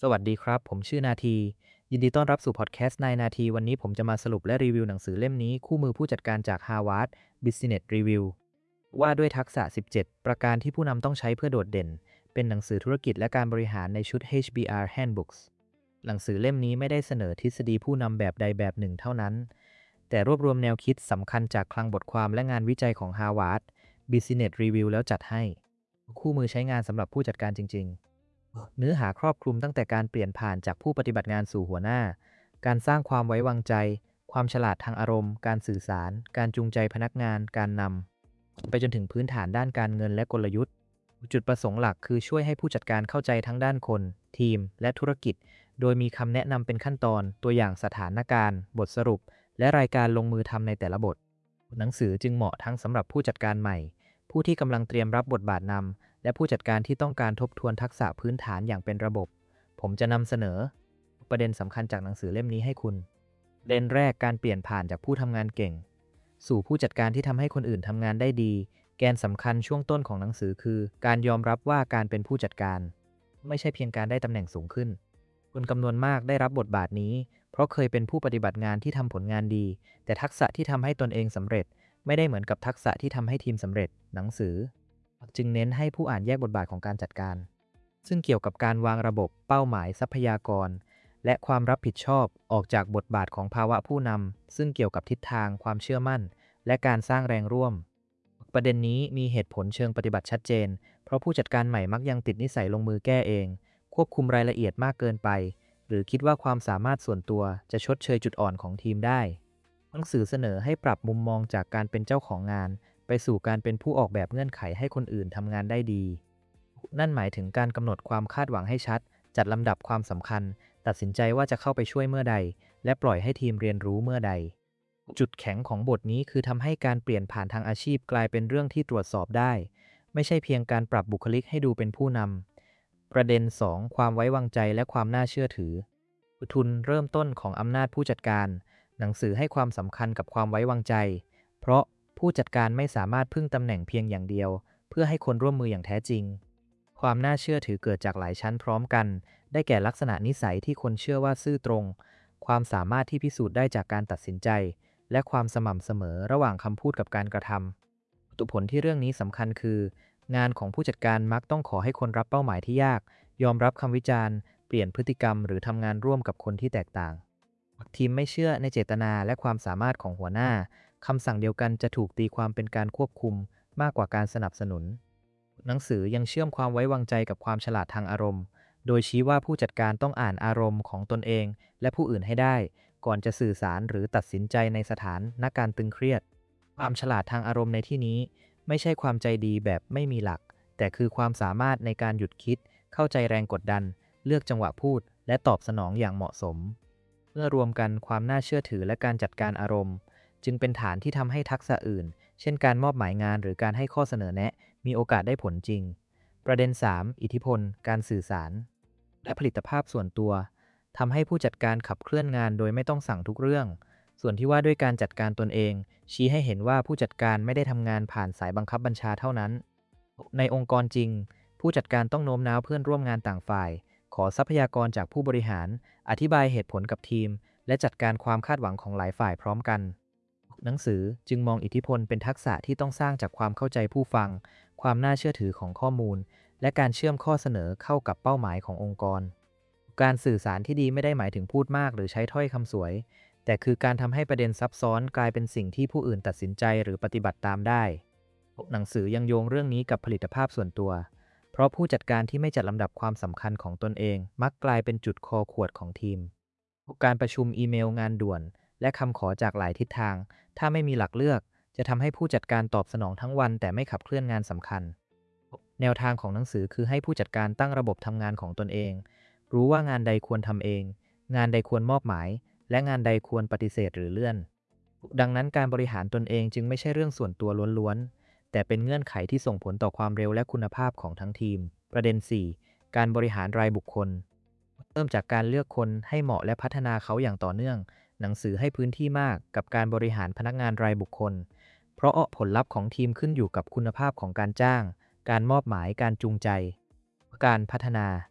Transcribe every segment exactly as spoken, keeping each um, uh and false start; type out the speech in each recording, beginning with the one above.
สวัสดีครับผมชื่อนาทียินดีต้อนรับสู่พอดแคสต์นายนาทีวันนี้ผมจะมาสรุปและรีวิวหนังสือเล่มนี้คู่มือผู้จัดการจาก Harvard Business Review ว่าด้วยทักษะสิบเจ็ดประการที่ผู้นำต้องใช้เพื่อโดดเด่นเป็นหนังสือธุรกิจและการบริหารในชุด เอช บี อาร์ Handbooks หนังสือเล่มนี้ไม่ได้เสนอทฤษฎีผู้นำแบบใดแบบหนึ่งเท่านั้นแต่รวบรวมแนวคิดสำคัญจากคลังบทความและงานวิจัยของ Harvard Business Review แล้วจัดให้คู่มือใช้งานสำหรับผู้จัดการจริงๆ เนื้อหาครอบคลุมตั้งแต่การเปลี่ยนผ่านจากผู้ปฏิบัติงานสู่หัวหน้า การสร้างความไว้วางใจ ความฉลาดทางอารมณ์ การสื่อสาร การจูงใจพนักงาน การนำ ไปจนถึงพื้นฐานด้านการเงินและกลยุทธ์ จุดประสงค์หลักคือช่วยให้ผู้จัดการเข้าใจทั้งด้านคน ทีม และธุรกิจ โดยมีคำแนะนำเป็นขั้นตอน ตัวอย่างสถานการณ์ บทสรุป และรายการลงมือทำในแต่ละบท หนังสือจึงเหมาะทั้งสำหรับผู้จัดการใหม่ ผู้ที่กำลังเตรียมรับบทบาทนำ และผู้จัดการที่ต้องการทบทวนทักษะพื้นฐานอย่างเป็นระบบ ผมจะนำเสนอประเด็นสำคัญจากหนังสือเล่มนี้ให้คุณประเด็นแรกการเปลี่ยนผ่านจากผู้ทำงานเก่งสู่ผู้จัดการที่ทำให้คนอื่นทำงานได้ดีแกนสำคัญช่วงต้นของหนังสือคือการยอมรับว่าการเป็นผู้จัดการไม่ใช่เพียงการได้ตำแหน่งสูงขึ้นคนจำนวนมากได้รับบทบาทนี้เพราะเคยเป็นผู้ปฏิบัติงานที่ทำผลงานดีแต่ทักษะที่ทำให้ตนเองสำเร็จไม่ได้เหมือนกับทักษะที่ทำให้ทีมสำเร็จหนังสือจึงเน้นให้ผู้อ่านแยกบทบาทของการจัดการซึ่งเกี่ยวกับการวางระบบเป้าหมายทรัพยากรและความรับผิดชอบออกจากบทบาทของภาวะผู้นำซึ่งเกี่ยวกับทิศทางความเชื่อมั่นและการสร้างแรงร่วมประเด็นนี้มีเหตุผลเชิงปฏิบัติชัดเจนเพราะผู้จัดการใหม่มักยังติดนิสัยลงมือแก้เองควบคุมรายละเอียดมากเกินไปหรือคิดว่าความสามารถส่วนตัวจะชดเชยจุดอ่อนของทีมได้หนังสือเสนอให้ปรับมุมมองจากการเป็นเจ้าของงานไปสู่การเป็นผู้ออกแบบเงื่อนไขให้คนอื่นทำงานได้ดีนั่นหมายถึงการกำหนดความคาดหวังให้ชัดจัดลำดับความสำคัญตัดสินใจว่าจะเข้าไปช่วยเมื่อใดและปล่อยให้ทีมเรียนรู้เมื่อใดจุดแข็งของบทนี้คือทำให้การเปลี่ยนผ่านทางอาชีพกลายเป็นเรื่องที่ตรวจสอบได้ไม่ใช่เพียงการปรับบุคลิกให้ดูเป็นผู้นำประเด็น สอง ความไว้วางใจและความน่าเชื่อถือทุนเริ่มต้นของอำนาจผู้จัดการหนังสือให้ความสำคัญกับความไว้วางใจเพราะผู้จัดการไม่สามารถพึ่งตำแหน่งเพียงอย่างเดียวเพื่อให้คนร่วมมืออย่างแท้จริงความน่าเชื่อถือเกิดจากหลายชั้นพร้อมกันได้แก่ลักษณะนิสัยที่คนเชื่อว่าซื่อตรงความสามารถที่พิสูจน์ได้จากการตัดสินใจและความสม่ำเสมอระหว่างคำพูดกับการกระทำตุผลที่เรื่องนี้สำคัญคืองานของผู้จัดการมักต้องขอให้คนรับเป้าหมายที่ยากยอมรับคำวิจารณ์เปลี่ยนพฤติกรรมหรือทำงานร่วมกับคนที่แตกต่างทีมไม่เชื่อในเจตนาและความสามารถของหัวหน้าคำสั่งเดียวกันจะถูกตีความเป็นการควบคุมมากกว่าการสนับสนุนหนังสือยังเชื่อมความไว้วางใจกับความฉลาดทางอารมณ์โดยชี้ว่าผู้จัดการต้องอ่านอารมณ์ของตนเองและผู้อื่นให้ได้ก่อนจะสื่อสารหรือตัดสินใจในสถานการณ์ตึงเครียดความฉลาดทางอารมณ์ในที่นี้ไม่ใช่ความใจดีแบบไม่มีหลักแต่คือความสามารถในการหยุดคิดเข้าใจแรงกดดันเลือกจังหวะพูดและตอบสนองอย่างเหมาะสมเมื่อรวมกันความน่าเชื่อถือและการจัดการอารมณ์จึงเป็นฐานที่ทำให้ทักษะอื่นเช่นการมอบหมายงานหรือการให้ข้อเสนอแนะมีโอกาสได้ผลจริงประเด็น สาม อิทธิพลการสื่อสารและผลิตภาพส่วนตัวทำให้ผู้จัดการขับเคลื่อนงานโดยไม่ต้องสั่งทุกเรื่องส่วนที่ว่าด้วยการจัดการตนเองชี้ให้เห็นว่าผู้จัดการไม่ได้ทำงานผ่านสายบังคับบัญชาเท่านั้นในองค์กรจริงผู้จัดการต้องโน้มน้าวเพื่อนร่วมงานต่างฝ่ายขอทรัพยากรจากผู้บริหารอธิบายเหตุผลกับทีมและจัดการความคาดหวังของหลายฝ่ายพร้อมกันหนังสือจึงมองอิทธิพลเป็นทักษะที่ต้องสร้างจากความเข้าใจผู้ฟังความน่าเชื่อถือของข้อมูลและการเชื่อมข้อเสนอเข้ากับเป้าหมายขององค์กรการสื่อสารที่ดีไม่ได้หมายถึงพูดมากหรือใช้ถ้อยคำสวยแต่คือการทำให้ประเด็นซับซ้อนกลายเป็นสิ่งที่ผู้อื่นตัดสินใจหรือปฏิบัติตามได้หนังสือยังโยงเรื่องนี้กับผลิตภาพส่วนตัวเพราะผู้จัดการที่ไม่จัดลำดับความสำคัญของตนเองมักกลายเป็นจุดคอขวดของทีมการประชุมอีเมลงานด่วนและคำขอจากหลายทิศทางถ้าไม่มีหลักเลือกจะทำให้ผู้จัดการตอบสนองทั้งวันแต่ไม่ขับเคลื่อนงานสำคัญแนวทางของหนังสือคือให้ผู้จัดการตั้งระบบทำงานของตนเองรู้ว่างานใดควรทำเองงานใดควรมอบหมายและงานใดควรปฏิเสธหรือเลื่อนดังนั้นการบริหารตนเองจึงไม่ใช่เรื่องส่วนตัวล้วนๆแต่เป็นเงื่อนไขที่ส่งผลต่อความเร็วและคุณภาพของทั้งทีมประเด็น สี่ การบริหารรายบุคคลเริ่มจากการเลือกคนให้เหมาะและพัฒนาเขาอย่างต่อเนื่องหนังสือให้พื้นที่มากกับการบริหารพนักงานรายบุคคลเพราะผลลัพธ์ของทีมขึ้นอยู่กับคุณภาพของการจ้างการมอบหมายการจูงใจการพัฒนา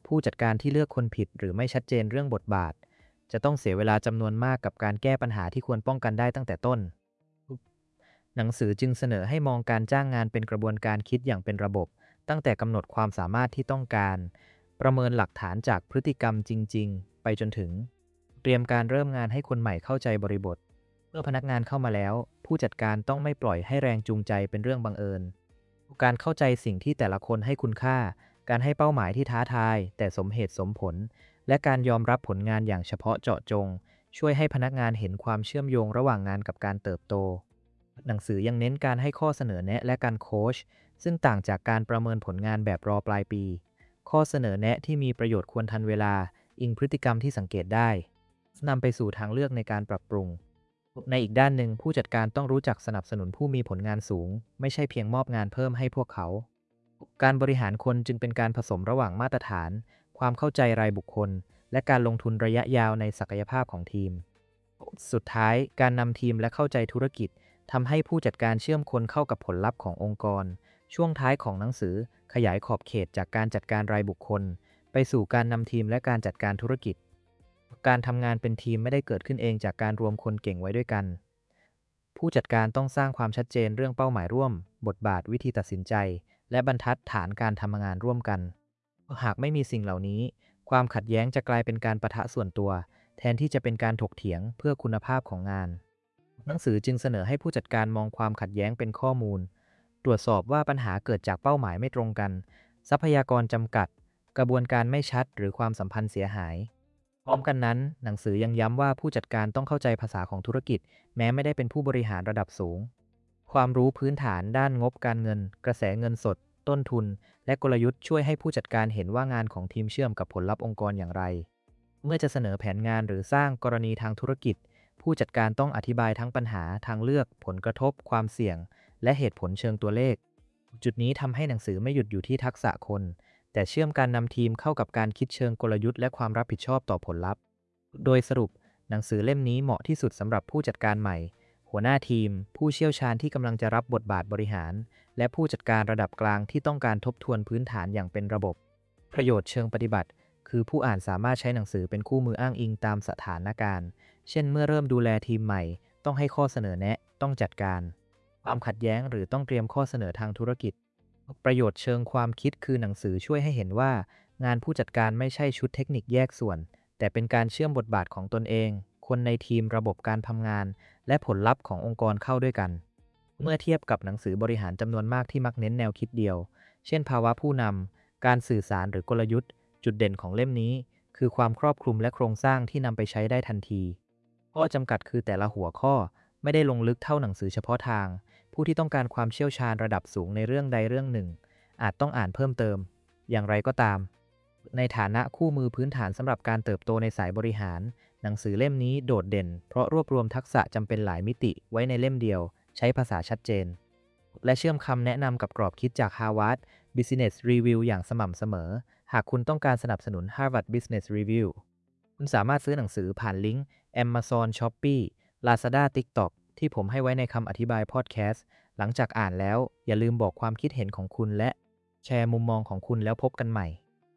ผู้จัดการที่เลือกคนผิดหรือไม่ชัดเจนเรื่องบทบาทจะต้องเสียเวลาจำนวนมากกับการแก้ปัญหาที่ควรป้องกันได้ตั้งแต่ต้นหนังสือจึงเสนอให้มองการจ้างงานเป็นกระบวนการคิดอย่างเป็นระบบตั้งแต่กำหนดความสามารถที่ต้องการประเมินหลักฐานจากพฤติกรรมจริงๆไปจนถึงเตรียมการเริ่มงานให้คนใหม่เข้าใจบริบทเมื่อพนักงานเข้ามาแล้วผู้จัดการต้องไม่ปล่อยให้แรงจูงใจเป็นเรื่องบังเอิญการเข้าใจสิ่งที่แต่ละคนให้คุณค่าการให้เป้าหมายที่ท้าทายแต่สมเหตุสมผลและการยอมรับผลงานอย่างเฉพาะเจาะจงช่วยให้พนักงานเห็นความเชื่อมโยงระหว่างงานกับการเติบโตหนังสือยังเน้นการให้ข้อเสนอแนะและการโค้ชซึ่งต่างจากการประเมินผลงานแบบรอปลายปีข้อเสนอแนะที่มีประโยชน์ควรทันเวลาอิงพฤติกรรมที่สังเกตได้นำไปสู่ทางเลือกในการปรับปรุงในอีกด้านหนึ่งผู้จัดการต้องรู้จักสนับสนุนผู้มีผลงานสูงไม่ใช่เพียงมอบงานเพิ่มให้พวกเขาการบริหารคนจึงเป็นการผสมระหว่างมาตรฐานความเข้าใจรายบุคคลและการลงทุนระยะยาวในศักยภาพของทีมสุดท้ายการนำทีมและเข้าใจธุรกิจทำให้ผู้จัดการเชื่อมคนเข้ากับผลลัพธ์ขององค์กรช่วงท้ายของหนังสือขยายขอบเขตจากการจัดการรายบุคคลไปสู่การนำทีมและการจัดการธุรกิจการทำงานเป็นทีมไม่ได้เกิดขึ้นเองจากการรวมคนเก่งไว้ด้วยกันผู้จัดการต้องสร้างความชัดเจนเรื่องเป้าหมายร่วมบทบาทวิธีตัดสินใจและบรรทัดฐานการทำงานร่วมกันหากไม่มีสิ่งเหล่านี้ความขัดแย้งจะกลายเป็นการปะทะส่วนตัวแทนที่จะเป็นการถกเถียงเพื่อคุณภาพของงานหนังสือจึงเสนอให้ผู้จัดการมองความขัดแย้งเป็นข้อมูลตรวจสอบว่าปัญหาเกิดจากเป้าหมายไม่ตรงกันทรัพยากรจำกัดกระบวนการไม่ชัดหรือความสัมพันธ์เสียหายพร้อมกันนั้นหนังสือยังย้ำว่าผู้จัดการต้องเข้าใจภาษาของธุรกิจแม้ไม่ได้เป็นผู้บริหารระดับสูงความรู้พื้นฐานด้านงบการเงินกระแสเงินสดต้นทุนและกลยุทธ์ช่วยให้ผู้จัดการเห็นว่างานของทีมเชื่อมกับผลลัพธ์องค์กรอย่างไรเมื่อจะเสนอแผนงานหรือสร้างกรณีทางธุรกิจผู้จัดการต้องอธิบายทั้งปัญหาทางเลือกผลกระทบความเสี่ยงและเหตุผลเชิงตัวเลขจุดนี้ทำให้หนังสือไม่หยุดอยู่ที่ทักษะคนแต่เชื่อมการนำทีมเข้ากับการคิดเชิงกลยุทธ์และความรับผิดชอบต่อผลลัพธ์โดยสรุปหนังสือเล่มนี้เหมาะที่สุดสำหรับผู้จัดการใหม่หัวหน้าทีมผู้เชี่ยวชาญที่กำลังจะรับบทบาทบริหารและผู้จัดการระดับกลางที่ต้องการทบทวนพื้นฐานอย่างเป็นระบบประโยชน์เชิงปฏิบัติคือผู้อ่านสามารถใช้หนังสือเป็นคู่มืออ้างอิงตามสถานการณ์เช่นเมื่อเริ่มดูแลทีมใหม่ต้องให้ข้อเสนอแนะต้องจัดการความขัดแย้งหรือต้องเตรียมข้อเสนอทางธุรกิจประโยชน์เชิงความคิดคือหนังสือช่วยให้เห็นว่างานผู้จัดการไม่ใช่ชุดเทคนิคแยกส่วนแต่เป็นการเชื่อมบทบาทของตนเองคนในทีมระบบการทำงานและผลลัพธ์ขององค์กรเข้าด้วยกันเมื่อเทียบกับหนังสือบริหารจำนวนมากที่มักเน้นแนวคิดเดียวเช่นภาวะผู้นำการสื่อสารหรือกลยุทธ์จุดเด่นของเล่มนี้คือความครอบคลุมและโครงสร้างที่นำไปใช้ได้ทันทีข้อจำกัดคือแต่ละหัวข้อไม่ได้ลงลึกเท่าหนังสือเฉพาะทางผู้ที่ต้องการความเชี่ยวชาญระดับสูงในเรื่องใดเรื่องหนึ่งอาจต้องอ่านเพิ่มเติมอย่างไรก็ตามในฐานะคู่มือพื้นฐานสำหรับการเติบโตในสายบริหารหนังสือเล่มนี้โดดเด่นเพราะรวบรวมทักษะจำเป็นหลายมิติไว้ในเล่มเดียวใช้ภาษาชัดเจนและเชื่อมคำแนะนำกับกรอบคิดจาก Harvard Business Review อย่างสม่ำเสมอหากคุณต้องการสนับสนุน Harvard Business Review คุณสามารถซื้อหนังสือผ่านลิงก์ Amazon Shopee Lazada TikTok ที่ผมให้ไว้ในคำอธิบายพอดแคสต์หลังจากอ่านแล้วอย่าลืมบอกความคิดเห็นของคุณและแชร์มุมมองของคุณแล้วพบกันใหม่